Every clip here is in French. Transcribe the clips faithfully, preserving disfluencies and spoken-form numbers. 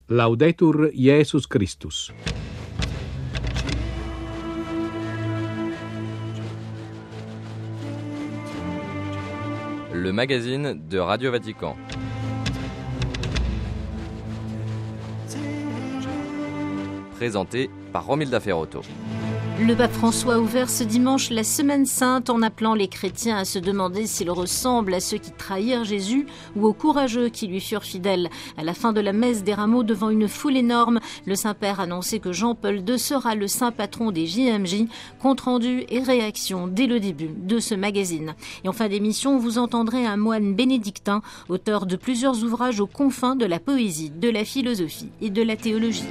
Laudetur Jesus Christus. Le magazine de Radio Vatican. Présenté par Romilda Ferrotto. Le pape François a ouvert ce dimanche la Semaine Sainte en appelant les chrétiens à se demander s'ils ressemblent à ceux qui trahirent Jésus ou aux courageux qui lui furent fidèles. À la fin de la messe des rameaux devant une foule énorme, le Saint-Père annonçait que Jean-Paul deux sera le saint patron des J M J. Compte rendu et réaction dès le début de ce magazine. Et en fin d'émission, vous entendrez un moine bénédictin, auteur de plusieurs ouvrages aux confins de la poésie, de la philosophie et de la théologie.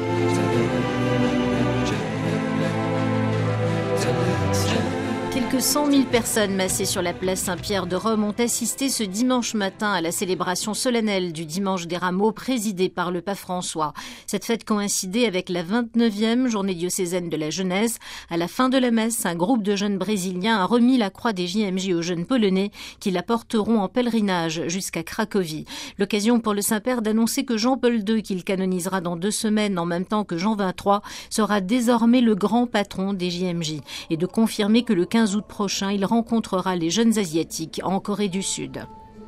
Quelques cent mille personnes massées sur la place Saint-Pierre de Rome ont assisté ce dimanche matin à la célébration solennelle du Dimanche des Rameaux présidée par le pape François. Cette fête coïncidait avec la vingt-neuvième journée diocésaine de la jeunesse. À la fin de la messe, un groupe de jeunes brésiliens a remis la croix des J M J aux jeunes polonais qui la porteront en pèlerinage jusqu'à Cracovie. L'occasion pour le Saint-Père d'annoncer que Jean-Paul deux, qu'il canonisera dans deux semaines en même temps que Jean vingt-trois, sera désormais le grand patron des J M J et de confirmer que le quinze août prochain, il rencontrera les jeunes asiatiques en Corée du Sud.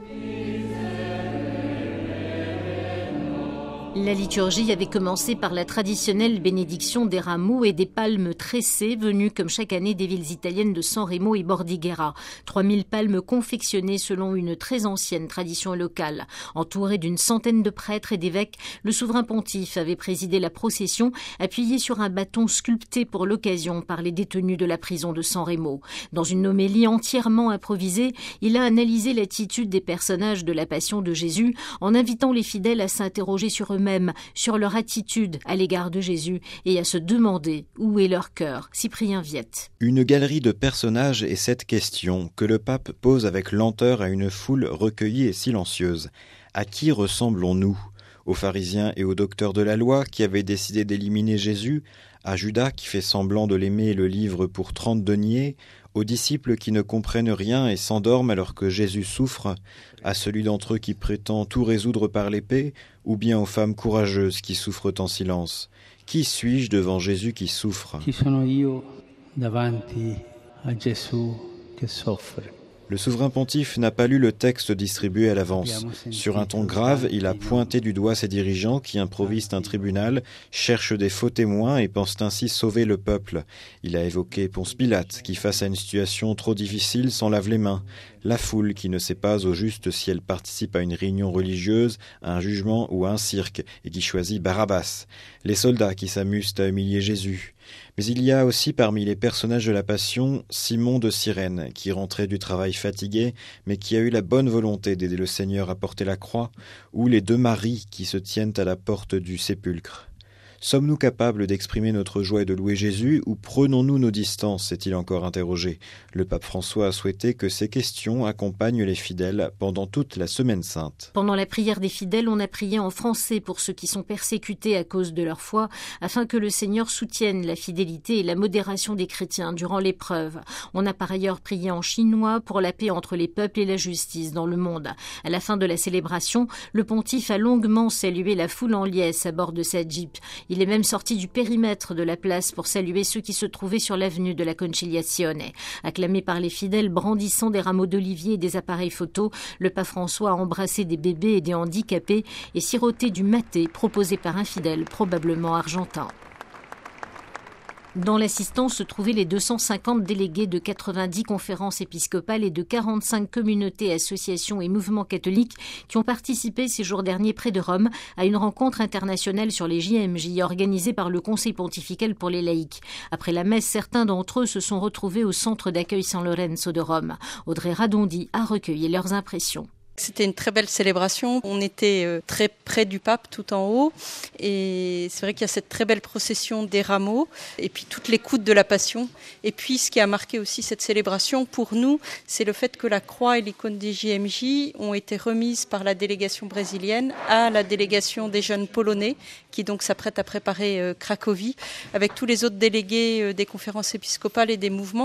La liturgie avait commencé par la traditionnelle bénédiction des rameaux et des palmes tressées venues comme chaque année des villes italiennes de San Remo et Bordighera. trois mille palmes confectionnées selon une très ancienne tradition locale. Entouré d'une centaine de prêtres et d'évêques, le souverain pontife avait présidé la procession, appuyé sur un bâton sculpté pour l'occasion par les détenus de la prison de San Remo. Dans une homélie entièrement improvisée, il a analysé l'attitude des personnages de la Passion de Jésus en invitant les fidèles à s'interroger sur eux-mêmes, même sur leur attitude à l'égard de Jésus et à se demander où est leur cœur. Cyprien Viette. Une galerie de personnages est cette question que le pape pose avec lenteur à une foule recueillie et silencieuse. À qui ressemblons-nous ? Aux pharisiens et aux docteurs de la loi qui avaient décidé d'éliminer Jésus, à Judas qui fait semblant de l'aimer et le livre pour trente deniers, aux disciples qui ne comprennent rien et s'endorment alors que Jésus souffre, à celui d'entre eux qui prétend tout résoudre par l'épée, ou bien aux femmes courageuses qui souffrent en silence. Qui suis-je devant Jésus qui souffre ? Chi sono io davanti a Gesù che soffre? Le souverain pontife n'a pas lu le texte distribué à l'avance. Sur un ton grave, il a pointé du doigt ses dirigeants qui improvisent un tribunal, cherchent des faux témoins et pensent ainsi sauver le peuple. Il a évoqué Ponce Pilate, qui face à une situation trop difficile s'en lave les mains. La foule qui ne sait pas au juste si elle participe à une réunion religieuse, à un jugement ou à un cirque, et qui choisit Barabbas. Les soldats qui s'amusent à humilier Jésus. Mais il y a aussi parmi les personnages de la Passion Simon de Cyrène, qui rentrait du travail fatigué, mais qui a eu la bonne volonté d'aider le Seigneur à porter la croix, ou les deux Maries qui se tiennent à la porte du sépulcre. Sommes-nous capables d'exprimer notre joie et de louer Jésus, ou prenons-nous nos distances, s'est-il encore interrogé. Le pape François a souhaité que ces questions accompagnent les fidèles pendant toute la Semaine Sainte. Pendant la prière des fidèles, on a prié en français pour ceux qui sont persécutés à cause de leur foi, afin que le Seigneur soutienne la fidélité et la modération des chrétiens durant l'épreuve. On a par ailleurs prié en chinois pour la paix entre les peuples et la justice dans le monde. À la fin de la célébration, le pontife a longuement salué la foule en liesse à bord de sa Jeep. Il est même sorti du périmètre de la place pour saluer ceux qui se trouvaient sur l'avenue de la Conciliazione. Acclamé par les fidèles brandissant des rameaux d'olivier et des appareils photos, le pape François a embrassé des bébés et des handicapés et siroté du maté proposé par un fidèle, probablement argentin. Dans l'assistance se trouvaient les deux cent cinquante délégués de quatre-vingt-dix conférences épiscopales et de quarante-cinq communautés, associations et mouvements catholiques qui ont participé ces jours derniers près de Rome à une rencontre internationale sur les J M J organisée par le Conseil pontifical pour les laïcs. Après la messe, certains d'entre eux se sont retrouvés au centre d'accueil San Lorenzo de Rome. Audrey Radondi a recueilli leurs impressions. C'était une très belle célébration. On était très près du pape, tout en haut. Et c'est vrai qu'il y a cette très belle procession des rameaux et puis toute l'écoute de la Passion. Et puis ce qui a marqué aussi cette célébration pour nous, c'est le fait que la croix et l'icône des J M J ont été remises par la délégation brésilienne à la délégation des jeunes polonais qui donc s'apprête à préparer Cracovie. Avec tous les autres délégués des conférences épiscopales et des mouvements,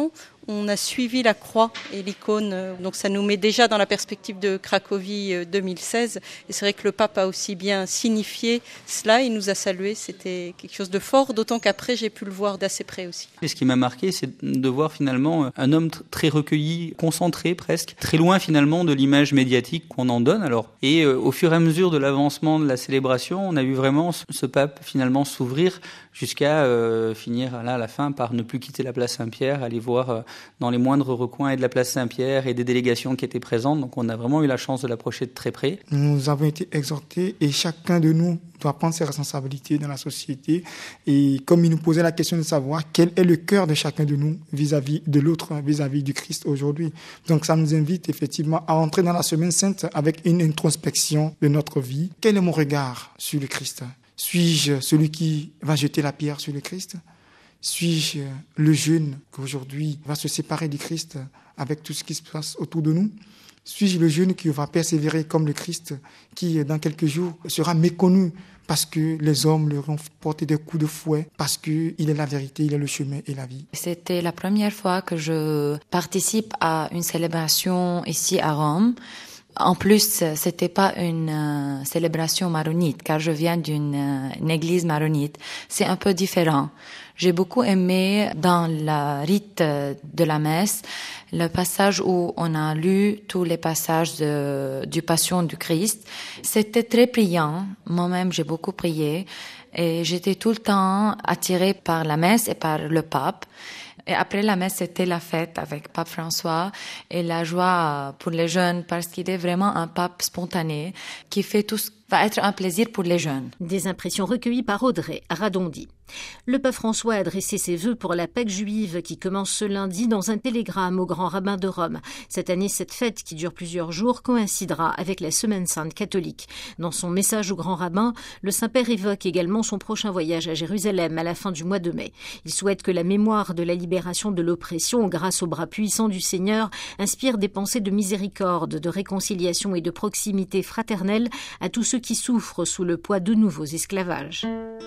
on a suivi la croix et l'icône. Donc ça nous met déjà dans la perspective de Cracovie deux mille seize. Et c'est vrai que le pape a aussi bien signifié cela. Il nous a salués. C'était quelque chose de fort, d'autant qu'après, j'ai pu le voir d'assez près aussi. Et ce qui m'a marqué, c'est de voir finalement un homme très recueilli, concentré presque, très loin finalement de l'image médiatique qu'on en donne. Alors, et euh, au fur et à mesure de l'avancement de la célébration, on a vu vraiment ce pape finalement s'ouvrir jusqu'à euh, finir là à la fin par ne plus quitter la place Saint-Pierre, aller voir euh, dans les moindres recoins de la place Saint-Pierre et des délégations qui étaient présentes. Donc on a vraiment eu la chance de l'approcher de très près. Nous avons été exhortés et chacun de nous doit prendre ses responsabilités dans la société. Et comme il nous posait la question de savoir quel est le cœur de chacun de nous vis-à-vis de l'autre, vis-à-vis du Christ aujourd'hui. Donc ça nous invite effectivement à entrer dans la Semaine Sainte avec une introspection de notre vie. Quel est mon regard sur le Christ ? Suis-je celui qui va jeter la pierre sur le Christ ? Suis-je le jeune qui aujourd'hui va se séparer du Christ avec tout ce qui se passe autour de nous ? Suis-je le jeune qui va persévérer comme le Christ, qui dans quelques jours sera méconnu parce que les hommes leur ont porté des coups de fouet, parce qu'il est la vérité, il est le chemin et la vie. C'était la première fois que je participe à une célébration ici à Rome. En plus, c'était pas une euh, célébration maronite, car je viens d'une euh, une église maronite. C'est un peu différent. J'ai beaucoup aimé dans la rite de la messe le passage où on a lu tous les passages de, du Passion du Christ. C'était très priant. Moi-même, j'ai beaucoup prié et j'étais tout le temps attirée par la messe et par le pape. Et après la messe, c'était la fête avec Pape François et la joie pour les jeunes parce qu'il est vraiment un pape spontané qui fait tout ce qui va être un plaisir pour les jeunes. Des impressions recueillies par Audrey Radondi. Le pape François a adressé ses vœux pour la Pâque juive qui commence ce lundi dans un télégramme au grand rabbin de Rome. Cette année, cette fête qui dure plusieurs jours coïncidera avec la Semaine sainte catholique. Dans son message au grand rabbin, le Saint-Père évoque également son prochain voyage à Jérusalem à la fin du mois de mai. Il souhaite que la mémoire de la libération de l'oppression grâce au bras puissant du Seigneur inspire des pensées de miséricorde, de réconciliation et de proximité fraternelle à tous ceux qui souffrent sous le poids de nouveaux esclavages.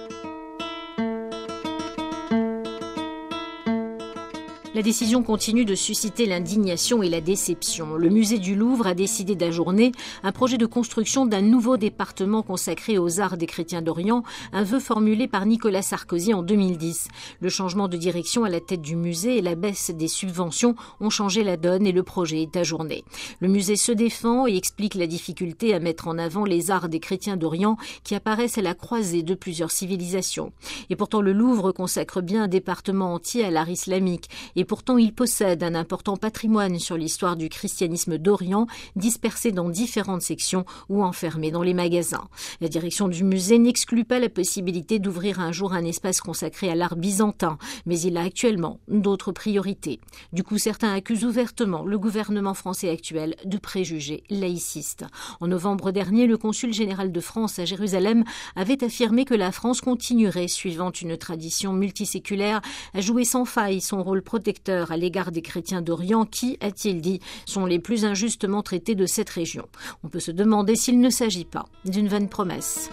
La décision continue de susciter l'indignation et la déception. Le musée du Louvre a décidé d'ajourner un projet de construction d'un nouveau département consacré aux arts des chrétiens d'Orient, un vœu formulé par Nicolas Sarkozy en deux mille dix. Le changement de direction à la tête du musée et la baisse des subventions ont changé la donne et le projet est ajourné. Le musée se défend et explique la difficulté à mettre en avant les arts des chrétiens d'Orient qui apparaissent à la croisée de plusieurs civilisations. Et pourtant le Louvre consacre bien un département entier à l'art islamique et Et pourtant, il possède un important patrimoine sur l'histoire du christianisme d'Orient, dispersé dans différentes sections ou enfermé dans les magasins. La direction du musée n'exclut pas la possibilité d'ouvrir un jour un espace consacré à l'art byzantin, mais il a actuellement d'autres priorités. Du coup, certains accusent ouvertement le gouvernement français actuel de préjugés laïcistes. En novembre dernier, le consul général de France à Jérusalem avait affirmé que la France continuerait, suivant une tradition multiséculaire, à jouer sans faille son rôle protecteur à l'égard des chrétiens d'Orient qui, a-t-il dit, sont les plus injustement traités de cette région. On peut se demander s'il ne s'agit pas d'une vaine promesse.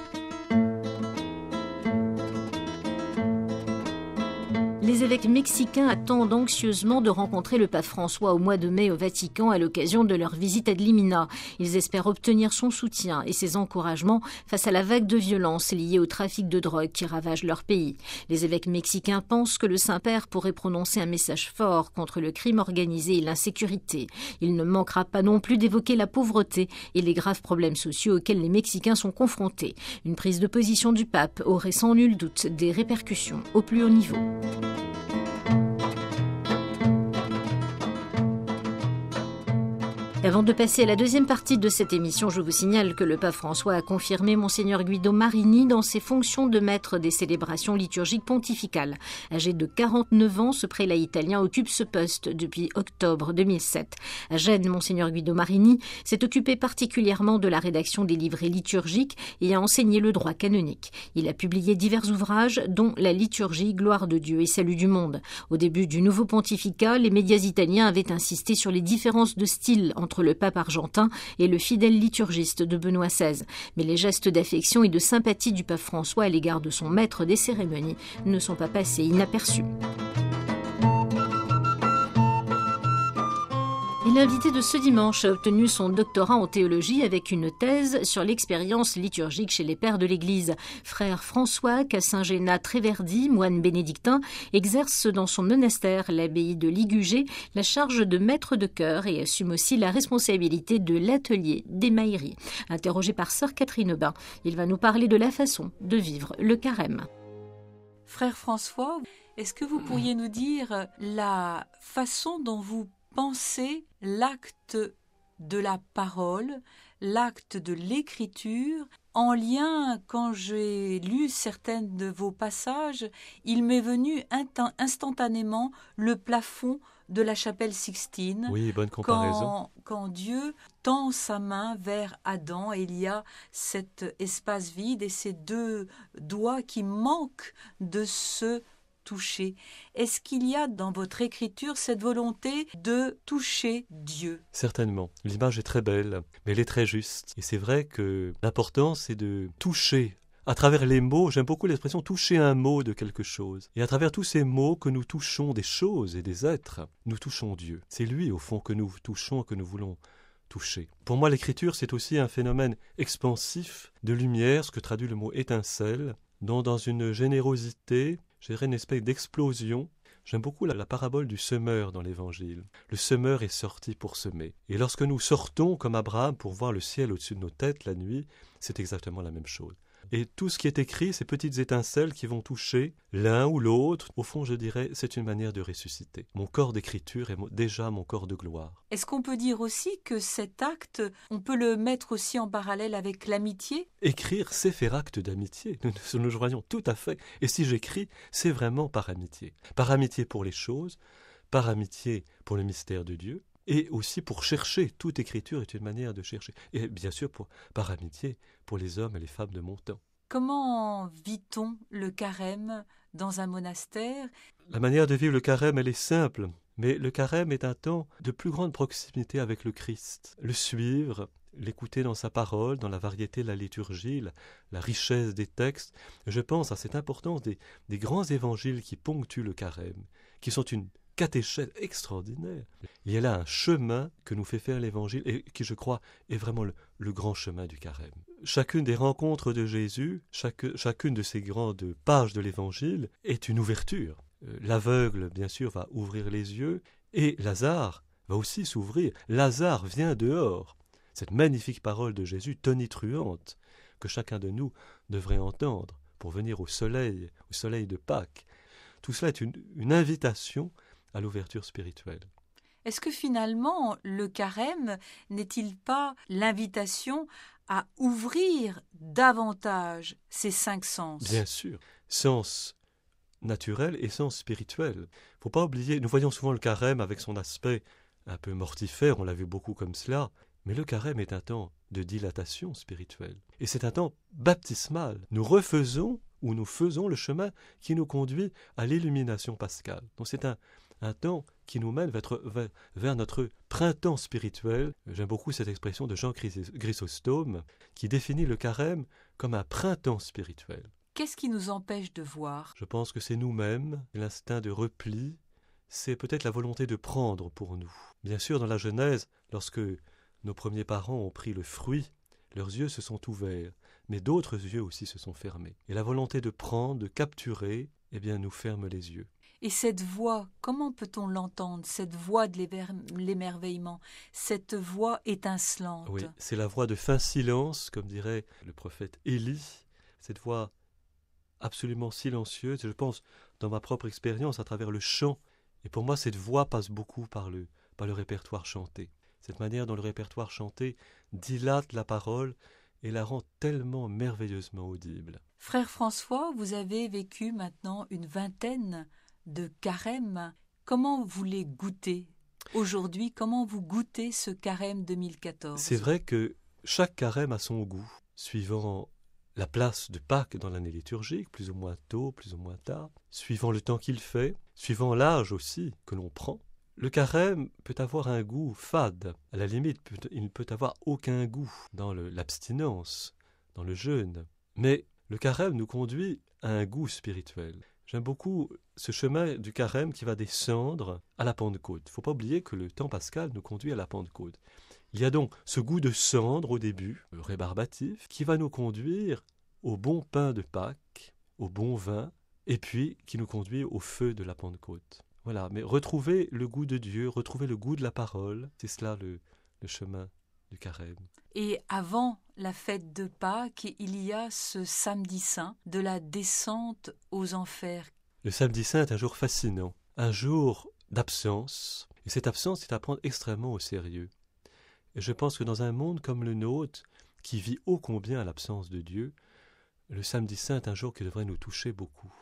Les évêques mexicains attendent anxieusement de rencontrer le pape François au mois de mai au Vatican à l'occasion de leur visite ad limina. Ils espèrent obtenir son soutien et ses encouragements face à la vague de violence liée au trafic de drogue qui ravage leur pays. Les évêques mexicains pensent que le Saint-Père pourrait prononcer un message fort contre le crime organisé et l'insécurité. Il ne manquera pas non plus d'évoquer la pauvreté et les graves problèmes sociaux auxquels les Mexicains sont confrontés. Une prise de position du pape aurait sans nul doute des répercussions au plus haut niveau. Avant de passer à la deuxième partie de cette émission, je vous signale que le pape François a confirmé Monseigneur Guido Marini dans ses fonctions de maître des célébrations liturgiques pontificales. Âgé de quarante-neuf ans, ce prélat italien occupe ce poste depuis octobre deux mille sept. À Gênes, Monseigneur Guido Marini s'est occupé particulièrement de la rédaction des livrets liturgiques et a enseigné le droit canonique. Il a publié divers ouvrages, dont La liturgie, gloire de Dieu et salut du monde. Au début du nouveau pontificat, les médias italiens avaient insisté sur les différences de style entre entre le pape argentin et le fidèle liturgiste de Benoît seize. Mais les gestes d'affection et de sympathie du pape François à l'égard de son maître des cérémonies ne sont pas passés inaperçus. Et l'invité de ce dimanche a obtenu son doctorat en théologie avec une thèse sur l'expérience liturgique chez les pères de l'Église. Frère François Cassin-Géna-Tréverdy, moine bénédictin, exerce dans son monastère, l'abbaye de Ligugé, la charge de maître de chœur et assume aussi la responsabilité de l'atelier d'émaillerie. Interrogé par sœur Catherine Aubin, il va nous parler de la façon de vivre le carême. Frère François, est-ce que vous pourriez nous dire la façon dont vous pensez l'acte de la parole, l'acte de l'écriture, en lien, quand j'ai lu certains de vos passages, il m'est venu instantanément le plafond de la chapelle Sixtine. Oui, bonne comparaison. Quand, quand Dieu tend sa main vers Adam, et il y a cet espace vide et ces deux doigts qui manquent de se toucher. Est-ce qu'il y a dans votre écriture cette volonté de toucher Dieu ? Certainement. L'image est très belle, mais elle est très juste. Et c'est vrai que l'important, c'est de toucher. À travers les mots, j'aime beaucoup l'expression toucher un mot de quelque chose. Et à travers tous ces mots que nous touchons des choses et des êtres, nous touchons Dieu. C'est lui, au fond, que nous touchons, que nous voulons toucher. Pour moi, l'écriture, c'est aussi un phénomène expansif de lumière, ce que traduit le mot étincelle, dont dans une générosité, je dirais une espèce d'explosion. J'aime beaucoup la, la parabole du semeur dans l'Évangile. Le semeur est sorti pour semer. Et lorsque nous sortons, comme Abraham, pour voir le ciel au-dessus de nos têtes la nuit, c'est exactement la même chose. Et tout ce qui est écrit, ces petites étincelles qui vont toucher l'un ou l'autre, au fond, je dirais, c'est une manière de ressusciter. Mon corps d'écriture est déjà mon corps de gloire. Est-ce qu'on peut dire aussi que cet acte, on peut le mettre aussi en parallèle avec l'amitié ? Écrire, c'est faire acte d'amitié. Nous nous, nous joignons tout à fait. Et si j'écris, c'est vraiment par amitié. Par amitié pour les choses, par amitié pour le mystère de Dieu, et aussi pour chercher. Toute écriture est une manière de chercher. Et bien sûr, pour, par amitié pour les hommes et les femmes de mon temps. Comment vit-on le carême dans un monastère ? La manière de vivre le carême, elle est simple. Mais le carême est un temps de plus grande proximité avec le Christ. Le suivre, l'écouter dans sa parole, dans la variété de la liturgie, la, la richesse des textes. Je pense à cette importance des, des grands évangiles qui ponctuent le carême, qui sont une catéchèse extraordinaire. Il y a là un chemin que nous fait faire l'Évangile et qui, je crois, est vraiment le, le grand chemin du carême. Chacune des rencontres de Jésus, chaque, chacune de ces grandes pages de l'Évangile est une ouverture. Euh, l'aveugle, bien sûr, va ouvrir les yeux et Lazare va aussi s'ouvrir. Lazare vient dehors. Cette magnifique parole de Jésus tonitruante que chacun de nous devrait entendre pour venir au soleil, au soleil de Pâques. Tout cela est une, une invitation à l'ouverture spirituelle. Est-ce que finalement, le carême n'est-il pas l'invitation à ouvrir davantage ces cinq sens ? Bien sûr, sens naturel et sens spirituel. Il ne faut pas oublier, nous voyons souvent le carême avec son aspect un peu mortifère, on l'a vu beaucoup comme cela, mais le carême est un temps de dilatation spirituelle. Et c'est un temps baptismal. Nous refaisons ou nous faisons le chemin qui nous conduit à l'illumination pascale. Donc c'est un, un temps qui nous mène vers, vers, vers notre printemps spirituel. J'aime beaucoup cette expression de Jean Chrysostome qui définit le carême comme un printemps spirituel. Qu'est-ce qui nous empêche de voir ? Je pense que c'est nous-mêmes, l'instinct de repli, c'est peut-être la volonté de prendre pour nous. Bien sûr, dans la Genèse, lorsque nos premiers parents ont pris le fruit, leurs yeux se sont ouverts, mais d'autres yeux aussi se sont fermés. Et la volonté de prendre, de capturer, eh bien, nous ferme les yeux. Et cette voix, comment peut-on l'entendre ? Cette voix de l'émerveillement, cette voix étincelante. Oui, c'est la voix de fin silence, comme dirait le prophète Élie, cette voix absolument silencieuse. Je pense, dans ma propre expérience, à travers le chant. Et pour moi, cette voix passe beaucoup par le, par le répertoire chanté. Cette manière dont le répertoire chanté dilate la parole et la rend tellement merveilleusement audible. Frère François, vous avez vécu maintenant une vingtaine de carèmes. Comment vous les goûtez aujourd'hui ? Comment vous goûtez ce carême deux mille quatorze ? C'est vrai que chaque carême a son goût, suivant la place de Pâques dans l'année liturgique, plus ou moins tôt, plus ou moins tard, suivant le temps qu'il fait, suivant l'âge aussi que l'on prend. Le carême peut avoir un goût fade. À la limite, il ne peut avoir aucun goût dans le, l'abstinence, dans le jeûne. Mais le carême nous conduit à un goût spirituel. J'aime beaucoup ce chemin du carême qui va descendre à la Pentecôte. Il ne faut pas oublier que le temps pascal nous conduit à la Pentecôte. Il y a donc ce goût de cendre au début, rébarbatif, qui va nous conduire au bon pain de Pâques, au bon vin, et puis qui nous conduit au feu de la Pentecôte. Voilà, mais retrouver le goût de Dieu, retrouver le goût de la parole, c'est cela le, le chemin du carême. Et avant la fête de Pâques, il y a ce samedi saint de la descente aux enfers. Le samedi saint est un jour fascinant, un jour d'absence, et cette absence est à prendre extrêmement au sérieux. Et je pense que dans un monde comme le nôtre, qui vit ô combien l'absence de Dieu, le samedi saint est un jour qui devrait nous toucher beaucoup.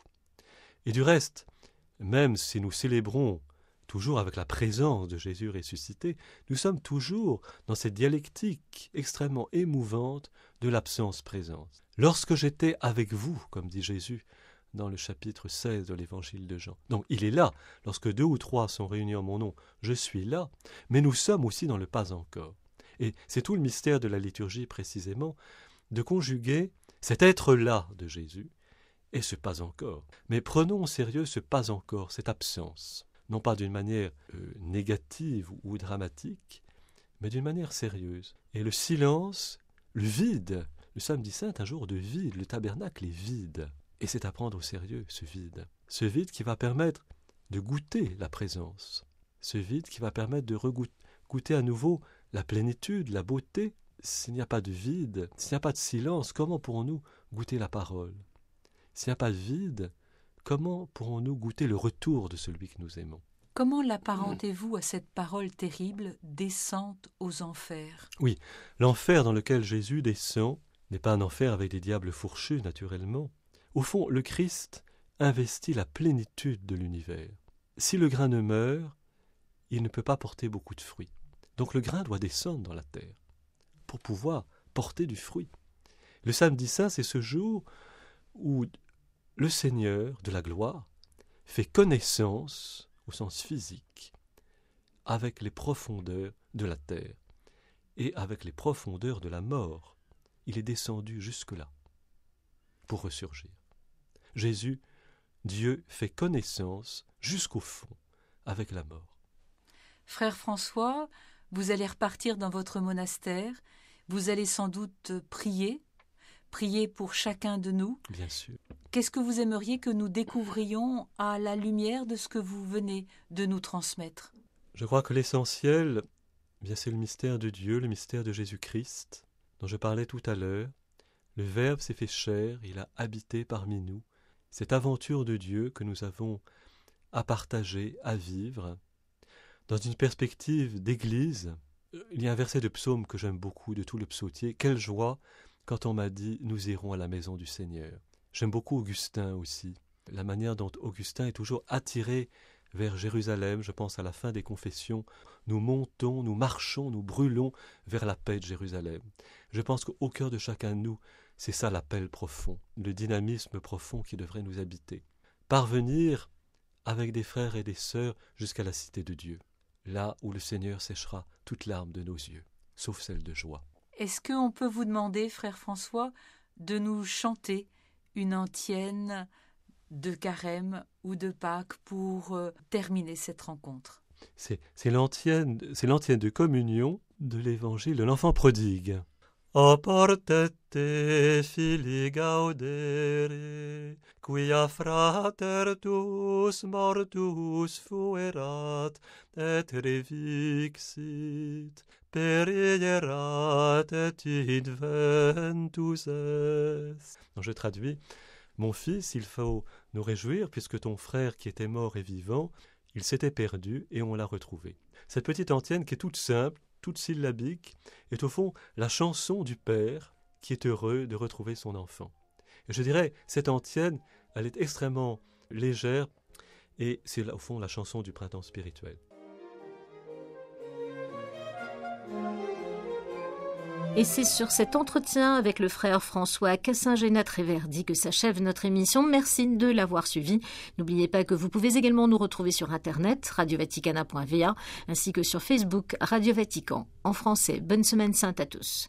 Et du reste, même si nous célébrons toujours avec la présence de Jésus ressuscité, nous sommes toujours dans cette dialectique extrêmement émouvante de l'absence-présence. Lorsque j'étais avec vous, comme dit Jésus dans le chapitre seize de l'évangile de Jean. Donc il est là, lorsque deux ou trois sont réunis en mon nom, je suis là, mais nous sommes aussi dans le pas encore. Et c'est tout le mystère de la liturgie précisément, de conjuguer cet être-là de Jésus et ce pas encore. Mais prenons au sérieux ce pas encore, cette absence. Non pas d'une manière euh, négative ou dramatique, mais d'une manière sérieuse. Et le silence, le vide, le samedi saint est un jour de vide, le tabernacle est vide. Et c'est à prendre au sérieux, ce vide. Ce vide qui va permettre de goûter la présence. Ce vide qui va permettre de regoûter à nouveau la plénitude, la beauté. S'il n'y a pas de vide, s'il n'y a pas de silence, comment pourrons-nous goûter la parole? S'il n'y a pas de vide, comment pourrons-nous goûter le retour de celui que nous aimons? Comment l'apparentez-vous à cette parole terrible, descente aux enfers? Oui, l'enfer dans lequel Jésus descend n'est pas un enfer avec des diables fourchus, naturellement. Au fond, le Christ investit la plénitude de l'univers. Si le grain ne meurt, il ne peut pas porter beaucoup de fruits. Donc le grain doit descendre dans la terre pour pouvoir porter du fruit. Le samedi saint, c'est ce jour où le Seigneur de la gloire fait connaissance, au sens physique, avec les profondeurs de la terre et avec les profondeurs de la mort. Il est descendu jusque-là pour ressurgir. Jésus, Dieu, fait connaissance jusqu'au fond avec la mort. Frère François, vous allez repartir dans votre monastère, vous allez sans doute prier, prier pour chacun de nous. Bien sûr. Qu'est-ce que vous aimeriez que nous découvrions à la lumière de ce que vous venez de nous transmettre? Je crois que l'essentiel, eh bien, c'est le mystère de Dieu, le mystère de Jésus-Christ, dont je parlais tout à l'heure. Le Verbe s'est fait chair, il a habité parmi nous. Cette aventure de Dieu que nous avons à partager, à vivre, dans une perspective d'Église. Il y a un verset de psaume que j'aime beaucoup, de tout le psautier. Quelle joie quand on m'a dit « Nous irons à la maison du Seigneur ». J'aime beaucoup Augustin aussi, la manière dont Augustin est toujours attiré vers Jérusalem. Je pense à la fin des Confessions. Nous montons, nous marchons, nous brûlons vers la paix de Jérusalem. Je pense qu'au cœur de chacun de nous, c'est ça l'appel profond, le dynamisme profond qui devrait nous habiter. Parvenir avec des frères et des sœurs jusqu'à la cité de Dieu, là où le Seigneur séchera toute larme de nos yeux, sauf celle de joie. Est-ce qu'on peut vous demander, frère François, de nous chanter une antienne de carême ou de Pâques pour euh, terminer cette rencontre? C'est, c'est, l'antienne, c'est l'antienne de communion de l'évangile de l'enfant prodigue. Apportete fili gaudere, quia frater tuus mortus fuerat, et revixit, perierat et inventus est. Donc je traduis, mon fils, il faut nous réjouir, puisque ton frère qui était mort est vivant, il s'était perdu et on l'a retrouvé. Cette petite antienne qui est toute simple, toute syllabique, est au fond la chanson du père qui est heureux de retrouver son enfant. Et je dirais, cette antienne, elle est extrêmement légère et c'est au fond la chanson du printemps spirituel. Et c'est sur cet entretien avec le frère François Cassingena-Tréverdi que s'achève notre émission. Merci de l'avoir suivi. N'oubliez pas que vous pouvez également nous retrouver sur Internet, radio vaticana point v a, ainsi que sur Facebook Radio Vatican. En français, bonne semaine sainte à tous.